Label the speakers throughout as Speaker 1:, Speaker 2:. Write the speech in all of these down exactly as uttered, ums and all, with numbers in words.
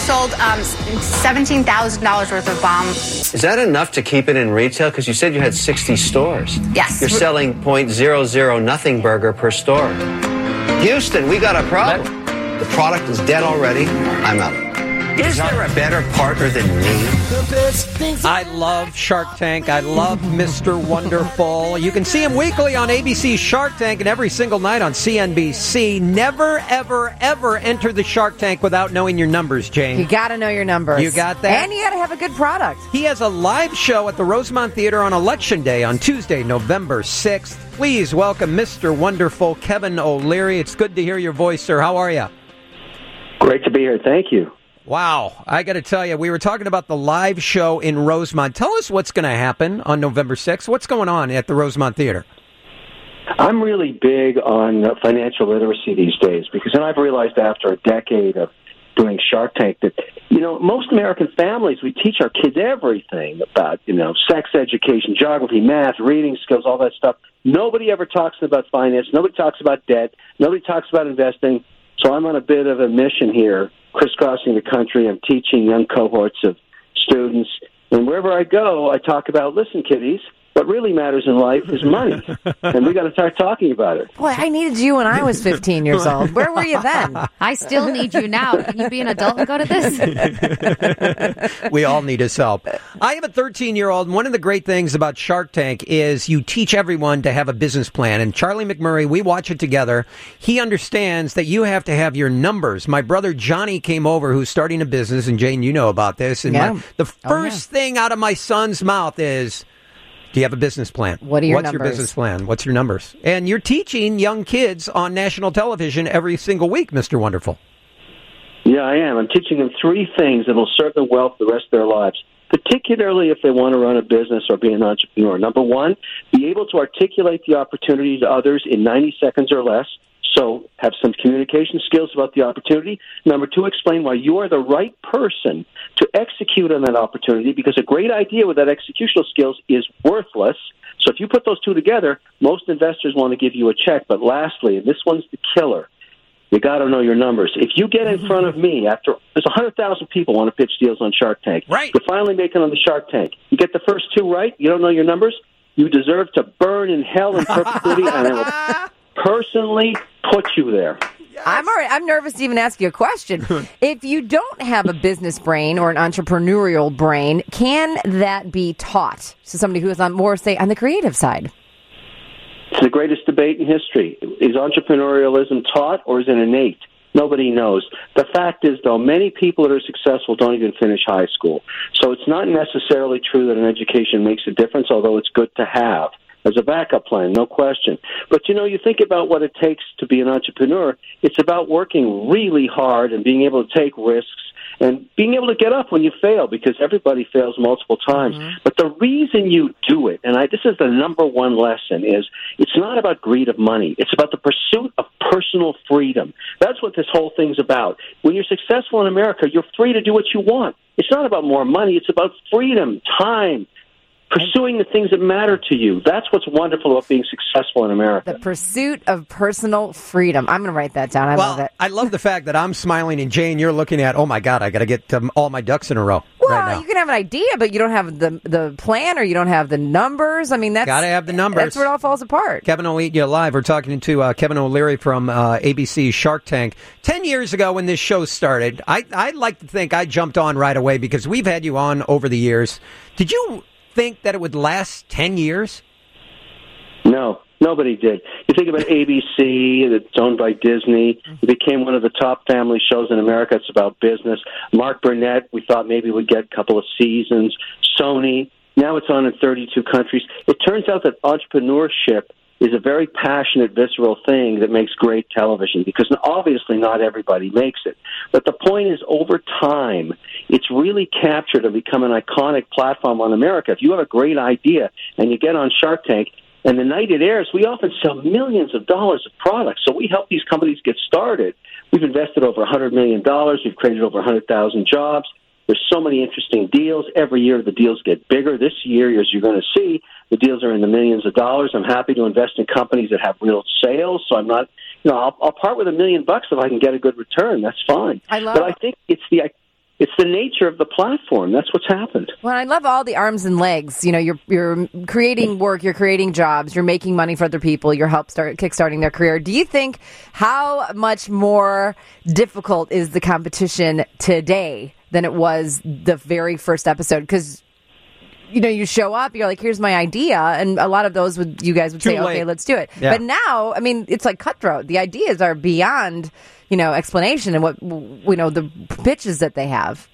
Speaker 1: sold um, seventeen thousand dollars worth of bombs.
Speaker 2: Is that enough to keep it in retail? Because you said you had sixty stores.
Speaker 1: Yes.
Speaker 2: You're selling point zero zero nothing burger per store. Houston, we got a problem. The product is dead already. I'm out. Is there a better partner than me?
Speaker 3: I love Shark Tank. I love Mister Wonderful. You can see him weekly on A B C's Shark Tank and every single night on C N B C. Never, ever, ever enter the Shark Tank without knowing your numbers, Jane.
Speaker 4: You got to know your numbers.
Speaker 3: You got that?
Speaker 4: And you got to have a good product.
Speaker 3: He has a live show at the Rosemont Theater on Election Day on Tuesday, November sixth. Please welcome Mister Wonderful, Kevin O'Leary. It's good to hear your voice, sir. How are you?
Speaker 5: Great to be here. Thank you.
Speaker 3: Wow. I got to tell you, we were talking about the live show in Rosemont. Tell us what's going to happen on November sixth. What's going on at the Rosemont Theater?
Speaker 5: I'm really big on financial literacy these days because then I've realized after a decade of doing Shark Tank that, you know, most American families, we teach our kids everything about, you know, sex education, geography, math, reading skills, all that stuff. Nobody ever talks about finance. Nobody talks about debt. Nobody talks about investing. So I'm on a bit of a mission here, crisscrossing the country. I'm teaching young cohorts of students. And wherever I go, I talk about, listen, kiddies, what really matters in life is money. And we got to start talking about it.
Speaker 4: Boy, I needed you when I was fifteen years old. Where were you then?
Speaker 6: I still need you now. Can you be an adult and go to this?
Speaker 3: We all need his help. I have a thirteen-year-old, and one of the great things about Shark Tank is you teach everyone to have a business plan. And Charlie McMurray, we watch it together. He understands that you have to have your numbers. My brother Johnny came over, who's starting a business, and Jane, you know about this. And
Speaker 4: yeah.
Speaker 3: my, the first oh, yeah. thing out of my son's mouth is, do you have a business plan?
Speaker 4: What are your
Speaker 3: What's
Speaker 4: numbers?
Speaker 3: your business plan? What's your numbers? And you're teaching young kids on national television every single week, Mister Wonderful.
Speaker 5: Yeah, I am. I'm teaching them three things that will serve them well for the rest of their lives, particularly if they want to run a business or be an entrepreneur. Number one, be able to articulate the opportunity to others in ninety seconds or less. So have some communication skills about the opportunity. Number two, explain why you are the right person to execute on that opportunity, because a great idea without executional skills is worthless. So if you put those two together, most investors want to give you a check. But lastly, and this one's the killer, you got to know your numbers. If you get in front of me after there's one hundred thousand people want to pitch deals on Shark Tank,
Speaker 3: right.
Speaker 5: You finally make it on the Shark Tank. You get the first two right, you don't know your numbers, you deserve to burn in hell in perpetuity, and I will personally put you there.
Speaker 4: Yes. I'm already, I'm nervous to even ask you a question. If you don't have a business brain or an entrepreneurial brain, can that be taught to somebody who is on more, say, on the creative side?
Speaker 5: It's the greatest debate in history. Is entrepreneurialism taught or is it innate? Nobody knows. The fact is, though, many people that are successful don't even finish high school. So it's not necessarily true that an education makes a difference, although it's good to have as a backup plan, no question. But, you know, you think about what it takes to be an entrepreneur. It's about working really hard and being able to take risks and being able to get up when you fail, because everybody fails multiple times. Mm-hmm. But the reason you do it, and I, this is the number one lesson, is it's not about greed of money. It's about the pursuit of personal freedom. That's what this whole thing's about. When you're successful in America, you're free to do what you want. It's not about more money. It's about freedom, time, pursuing the things that matter to you. That's what's wonderful about being successful in America.
Speaker 4: The pursuit of personal freedom. I'm going to write that down. I
Speaker 3: well,
Speaker 4: love it.
Speaker 3: I love the fact that I'm smiling and Jane, you're looking at, oh my God, I got to get um, all my ducks in a row.
Speaker 4: Well,
Speaker 3: right now.
Speaker 4: You can have an idea, but you don't have the the plan or you don't have the numbers. I mean, that's
Speaker 3: got to have the numbers.
Speaker 4: That's where it all falls apart.
Speaker 3: Kevin will eat you alive. We're talking to uh, Kevin O'Leary from uh, A B C's Shark Tank. Ten years ago when this show started, I, I'd like to think I jumped on right away because we've had you on over the years. Did you think that it would last ten years?
Speaker 5: No, nobody did. You think about A B C, that's owned by Disney. It became one of the top family shows in America. It's about business. Mark Burnett, we thought maybe we'd get a couple of seasons. Sony, now it's on in thirty-two countries. It turns out that entrepreneurship is a very passionate, visceral thing that makes great television, because obviously not everybody makes it. But the point is, over time, it's really captured and become an iconic platform on America. If you have a great idea and you get on Shark Tank, and the night it airs, we often sell millions of dollars of products. So we help these companies get started. We've invested over one hundred million dollars. We've created over one hundred thousand jobs. There's so many interesting deals. Every year the deals get bigger. This year, as you're going to see, the deals are in the millions of dollars. I'm happy to invest in companies that have real sales. So I'm not, you know, I'll, I'll part with a million bucks if I can get a good return. That's fine.
Speaker 4: I love
Speaker 5: But I think it's the it's the nature of the platform. That's what's happened.
Speaker 4: Well, I love all the arms and legs. You know, you're you're creating work, you're creating jobs, you're making money for other people, you're help start kickstarting their career. Do you think how much more difficult is the competition today than it was the very first episode? Because you know, you show up, you're like, here's my idea. And a lot of those would, you guys would
Speaker 3: Too
Speaker 4: say,
Speaker 3: late.
Speaker 4: okay, let's do it.
Speaker 3: Yeah.
Speaker 4: But now, I mean, it's like cutthroat. The ideas are beyond, you know, explanation and what, you know, the pitches that they have.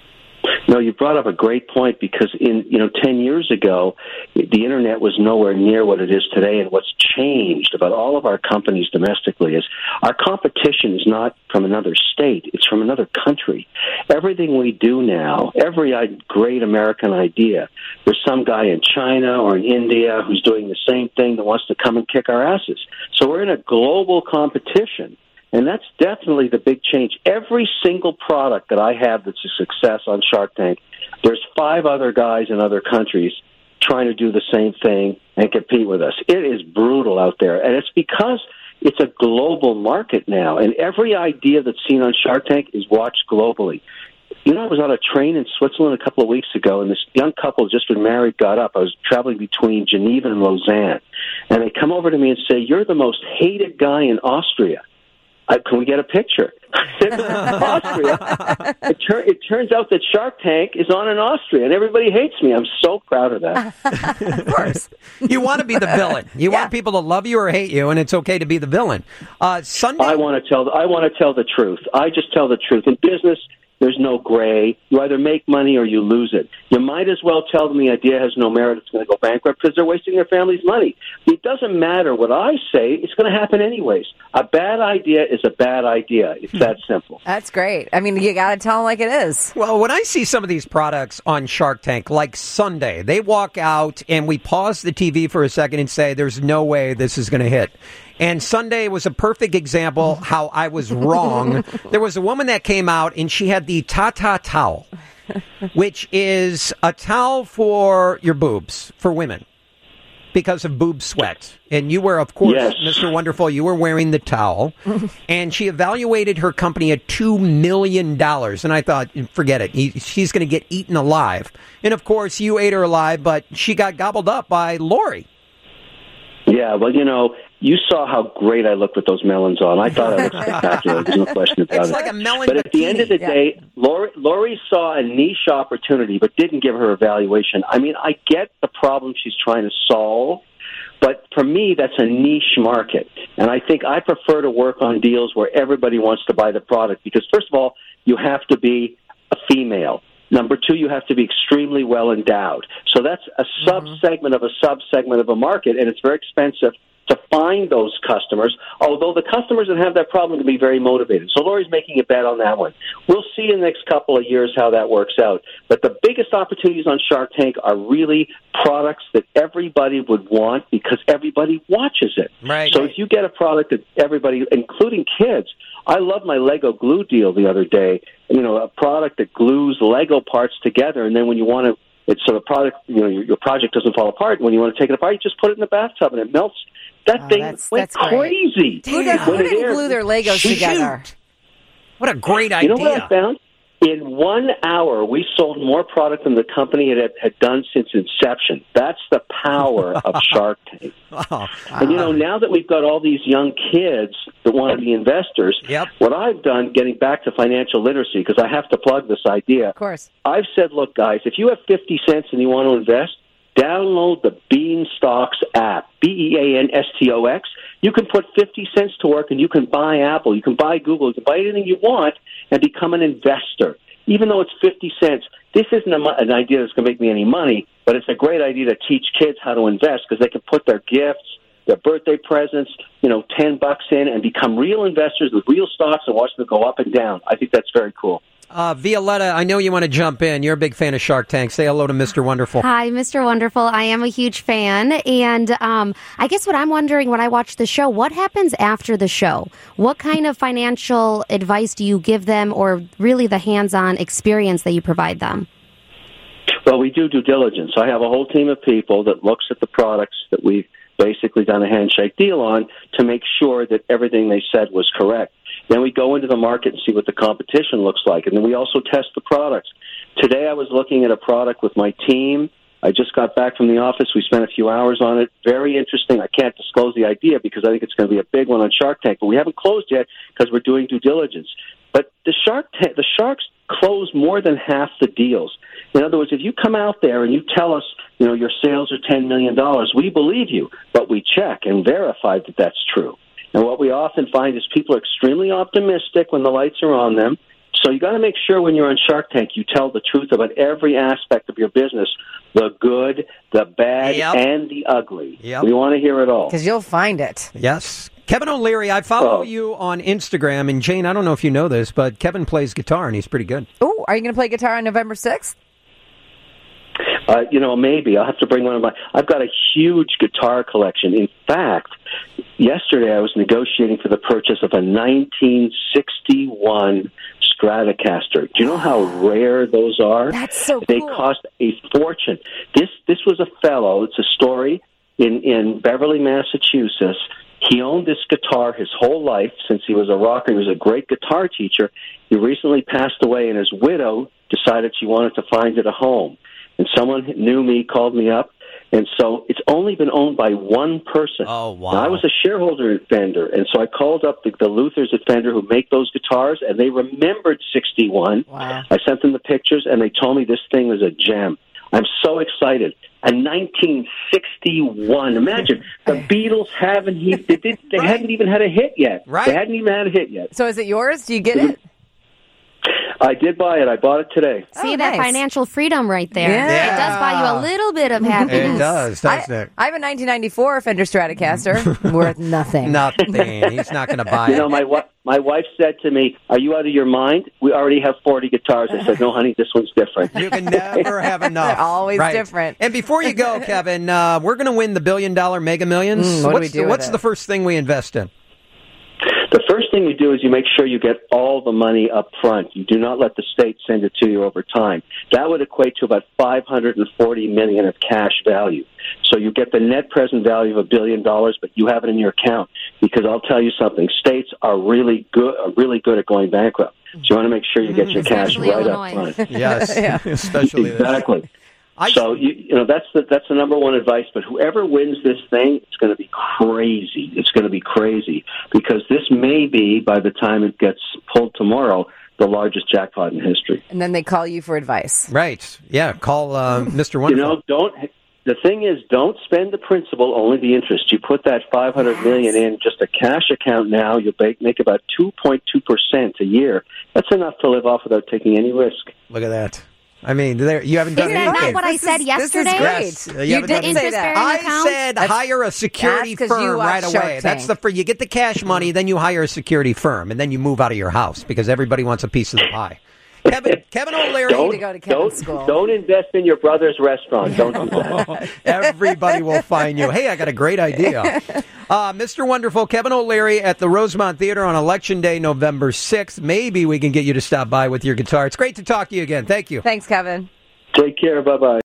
Speaker 5: No, you brought up a great point because in, you know, ten years ago, the internet was nowhere near what it is today. And what's changed about all of our companies domestically is our competition is not from another state. It's from another country. Everything we do now, every great American idea, there's some guy in China or in India who's doing the same thing that wants to come and kick our asses. So we're in a global competition. And that's definitely the big change. Every single product that I have that's a success on Shark Tank, there's five other guys in other countries trying to do the same thing and compete with us. It is brutal out there. And it's because it's a global market now. And every idea that's seen on Shark Tank is watched globally. You know, I was on a train in Switzerland a couple of weeks ago, and this young couple just been married got up. I was traveling between Geneva and Lausanne. And they come over to me and say, "You're the most hated guy in Austria. Uh, can we get a picture?" Austria. It, tur- it turns out that Shark Tank is on in Austria, and everybody hates me. I'm so proud of that.
Speaker 4: Of course.
Speaker 3: You want to be the villain. You
Speaker 4: Yeah.
Speaker 3: want people to love you or hate you, and it's okay to be the villain. Uh, Sunday.
Speaker 5: I want to tell. I want to tell the truth. I just tell the truth. In business, there's no gray. You either make money or you lose it. You might as well tell them the idea has no merit. It's going to go bankrupt because they're wasting their family's money. It doesn't matter what I say. It's going to happen anyways. A bad idea is a bad idea. It's that simple.
Speaker 4: That's great. I mean, you got to tell them like it is.
Speaker 3: Well, when I see some of these products on Shark Tank, like Sunday, they walk out and we pause the T V for a second and say, there's no way this is going to hit. And Sunday was a perfect example how I was wrong. There was a woman that came out and she had the Tata towel, which is a towel for your boobs, for women, because of boob sweat. And you were, of course,
Speaker 5: Yes.
Speaker 3: Mister Wonderful, you were wearing the towel. And she evaluated her company at two million dollars. And I thought, forget it. He, she's going to get eaten alive. And, of course, you ate her alive, but she got gobbled up by Lori.
Speaker 5: Yeah, well, you know, you saw how great I looked with those melons on. I thought I looked spectacular. There's no question about
Speaker 3: It's
Speaker 5: it.
Speaker 3: like a melon
Speaker 5: But at the end of the
Speaker 3: bikini.
Speaker 5: day, Lori, Lori saw a niche opportunity but didn't give her evaluation. I mean, I get the problem she's trying to solve, but for me, that's a niche market. And I think I prefer to work on deals where everybody wants to buy the product because, first of all, you have to be a female. Number two, you have to be extremely well endowed. So that's a sub-segment of a sub-segment of a market, and it's very expensive to find those customers, although the customers that have that problem can be very motivated. So Lori's making a bet on that one. We'll see in the next couple of years how that works out. But the biggest opportunities on Shark Tank are really products that everybody would want because everybody watches it.
Speaker 3: Right.
Speaker 5: So if you get a product that everybody, including kids, I love my Lego glue deal the other day. You know, a product that glues Lego parts together, and then when you want to, it's so the product, you know, your, your project doesn't fall apart. When you want to take it apart, you just put it in the bathtub and it melts. That
Speaker 4: Oh,
Speaker 5: thing
Speaker 4: that's-
Speaker 5: went
Speaker 4: that's great.
Speaker 5: crazy.
Speaker 4: Who, does, who
Speaker 5: When it
Speaker 4: didn't
Speaker 5: aired,
Speaker 4: glue their Legos
Speaker 3: Shoot.
Speaker 4: together?
Speaker 3: What a great
Speaker 5: You
Speaker 3: idea.
Speaker 5: know what I found? In one hour, we sold more product than the company had, had done since inception. That's the power of Shark Tank.
Speaker 3: Oh,
Speaker 5: And, you know, now that we've got all these young kids that want to be investors,
Speaker 3: Yep.
Speaker 5: what I've done, getting back to financial literacy, because I have to plug this idea,
Speaker 4: Of course.
Speaker 5: I've said, look, guys, if you have fifty cents and you want to invest, download the Beanstox app, B E A N S T O X. You can put fifty cents to work and you can buy Apple, you can buy Google, you can buy anything you want and become an investor. Even though it's fifty cents, this isn't a, an idea that's going to make me any money, but it's a great idea to teach kids how to invest because they can put their gifts, their birthday presents, you know, ten bucks in and become real investors with real stocks and watch them go up and down. I think that's very cool.
Speaker 3: Uh, Violetta, I know you want to jump in. You're a big fan of Shark Tank. Say hello to Mister Wonderful.
Speaker 6: Hi, Mister Wonderful. I am a huge fan. And um, I guess what I'm wondering when I watch the show, what happens after the show? What kind of financial advice do you give them or really the hands-on experience that you provide them?
Speaker 5: Well, we do due diligence. I have a whole team of people that looks at the products that we've basically done a handshake deal on to make sure that everything they said was correct. Then we go into the market and see what the competition looks like, and then we also test the products. Today I was looking at a product with my team. I just got back from the office. We spent a few hours on it. Very interesting. I can't disclose the idea because I think it's going to be a big one on Shark Tank, but we haven't closed yet because we're doing due diligence. But the Shark Tank, the Sharks close more than half the deals. In other words, if you come out there and you tell us, you know, your sales are ten million dollars, we believe you, but we check and verify that that's true. And what we often find is people are extremely optimistic when the lights are on them. So you got to make sure when you're on Shark Tank, you tell the truth about every aspect of your business, the good, the bad,
Speaker 3: Yep.
Speaker 5: and the ugly.
Speaker 3: Yep.
Speaker 5: We want to hear it all.
Speaker 4: Because you'll find it.
Speaker 3: Yes. Kevin O'Leary, I follow
Speaker 5: Oh.
Speaker 3: you on Instagram, and Jane, I don't know if you know this, but Kevin plays guitar, and he's pretty good.
Speaker 4: Oh, are you going to play guitar on November sixth?
Speaker 5: Uh, you know, maybe. I'll have to bring one of my... I've got a huge guitar collection. In fact, yesterday I was negotiating for the purchase of a nineteen sixty-one Stratocaster. Do you know how rare those are?
Speaker 4: That's so
Speaker 5: They
Speaker 4: cool.
Speaker 5: cost a fortune. This this was a fellow, it's a story, in, in Beverly, Massachusetts. He owned this guitar his whole life since he was a rocker. He was a great guitar teacher. He recently passed away, and his widow decided she wanted to find it a home. And someone knew me, called me up, and so it's only been owned by one person.
Speaker 3: Oh, wow.
Speaker 5: Now, I was a shareholder at Fender, and so I called up the, the Luthers at Fender who make those guitars, and they remembered sixty-one.
Speaker 4: Wow.
Speaker 5: I sent them the pictures, and they told me this thing was a gem. I'm so excited. A nineteen sixty-one. Imagine, the Beatles haven't, he, they, did, they
Speaker 3: Right.
Speaker 5: hadn't even had a hit yet.
Speaker 3: Right.
Speaker 5: They hadn't even had a hit yet.
Speaker 4: So is it yours? Do you get it?
Speaker 5: I did buy it. I bought it today.
Speaker 6: See
Speaker 4: Oh,
Speaker 6: that
Speaker 4: nice.
Speaker 6: financial freedom right there.
Speaker 4: Yeah.
Speaker 6: It does buy you a little bit of happiness.
Speaker 3: It does, doesn't
Speaker 4: I,
Speaker 3: it?
Speaker 4: I have a nineteen ninety-four Fender Stratocaster worth nothing.
Speaker 3: Nothing. He's not going to buy
Speaker 5: You
Speaker 3: it.
Speaker 5: know, my wa- my wife said to me, "Are you out of your mind? We already have forty guitars." I said, "No, honey, this one's different."
Speaker 3: You can never have enough.
Speaker 4: They're always
Speaker 3: Right.
Speaker 4: different.
Speaker 3: And before you go, Kevin, uh, we're going to win the billion dollar Mega Millions.
Speaker 4: Mm, what do
Speaker 3: what's
Speaker 4: we do
Speaker 3: the,
Speaker 4: with
Speaker 3: what's
Speaker 4: it?
Speaker 3: the first thing we invest in?
Speaker 5: The first thing you do is you make sure you get all the money up front. You do not let the state send it to you over time. That would equate to about five hundred forty million dollars of cash value. So you get the net present value of a billion dollars, but you have it in your account. Because I'll tell you something, states are really good, are really good at going bankrupt. So you want to make sure you get your cash
Speaker 6: Especially
Speaker 5: right
Speaker 6: Illinois.
Speaker 5: up front.
Speaker 3: Yes, especially this.
Speaker 5: Exactly.
Speaker 3: I-
Speaker 5: So you, you know that's the that's the number one advice. But whoever wins this thing, it's going to be crazy. It's going to be crazy because this may be, by the time it gets pulled tomorrow, the largest jackpot in history.
Speaker 4: And then they call you for advice.
Speaker 3: Right. Yeah. Call uh, Mister
Speaker 5: You
Speaker 3: Wonderful.
Speaker 5: know, don't. The thing is, don't spend the principal, only the interest. You put that five hundred million in just a cash account now. You'll make, make about two point two percent a year. That's enough to live off without taking any risk.
Speaker 3: Look at that. I mean, there, you haven't done
Speaker 6: Isn't that
Speaker 3: anything.
Speaker 6: not what I
Speaker 4: This
Speaker 6: said
Speaker 4: is- this is
Speaker 6: yesterday?
Speaker 4: great.
Speaker 3: Yes. Uh, you
Speaker 4: You
Speaker 3: haven't done
Speaker 4: didn't
Speaker 3: anything.
Speaker 4: say that.
Speaker 6: Interest-bearing
Speaker 3: I
Speaker 6: account?
Speaker 3: said
Speaker 4: That's-
Speaker 3: hire a security
Speaker 4: that's 'cause you
Speaker 3: firm
Speaker 4: watch
Speaker 3: right
Speaker 4: Shark
Speaker 3: away. That's
Speaker 4: Tank.
Speaker 3: the for you get the cash money, then you hire a security firm, and then you move out of your house because everybody wants a piece of the pie. Kevin Kevin O'Leary.
Speaker 4: Don't- to go to Kevin's
Speaker 5: don't,
Speaker 4: school.
Speaker 5: don't invest in your brother's restaurant. Don't do that.
Speaker 3: Everybody will find you. Hey, I got a great idea. Uh, Mister Wonderful, Kevin O'Leary at the Rosemont Theater on Election Day, November sixth. Maybe we can get you to stop by with your guitar. It's great to talk to you again. Thank you.
Speaker 4: Thanks, Kevin.
Speaker 5: Take care. Bye bye.